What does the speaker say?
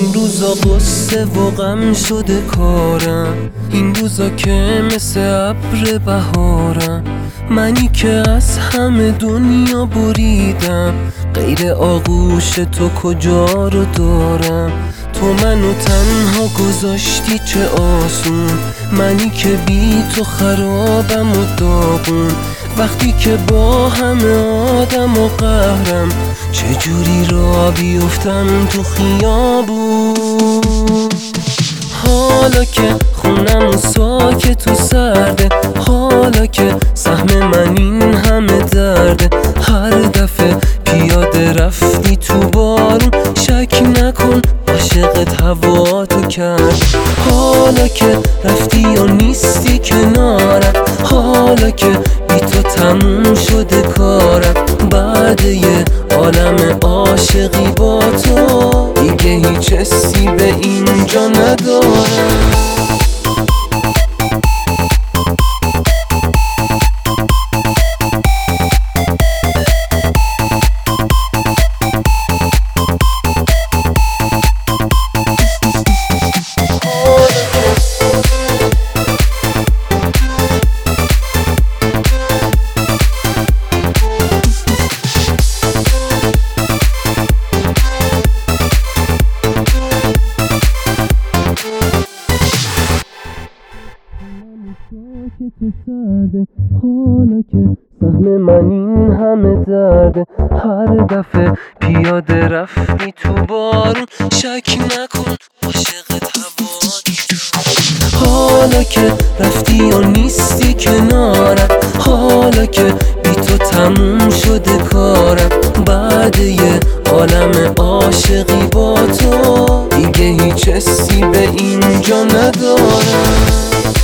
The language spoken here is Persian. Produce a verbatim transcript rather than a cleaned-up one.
این روزا قصه و غم شده کارم، این روزا که مثل ابر بهارم. منی که از همه دنیا بریدم، غیر آغوش تو کجا رو دارم؟ تو منو تنها گذاشتی چه آسون، منی که بی تو خرابم و داغون. وقتی که با همه آدم و قهرم، چجوری را بیفتم تو خیابون؟ حالا که خونم و ساکت و سرده، حالا که سهم من این همه درده. هر دفعه پیاده رفتی تو بارون، شک نکن عاشقت هوا تو کرد. حالا که رفتی و نیستی کنارم، حالا که بی تو تموم شده کارم. بعد یه عالم عاشقی با تو، دیگه هیچ حسی به اینجا ندارم. حالا که سهم من این همه درده، هر دفعه پیاده رفتی تو بارون، شک نکن عاشقت هوا. حالا که رفتی و نیستی کنارم، حالا که بی تو تموم شده کارم. بعد یه عالم عاشقی با تو، دیگه هیچ حسی به اینجا ندارم.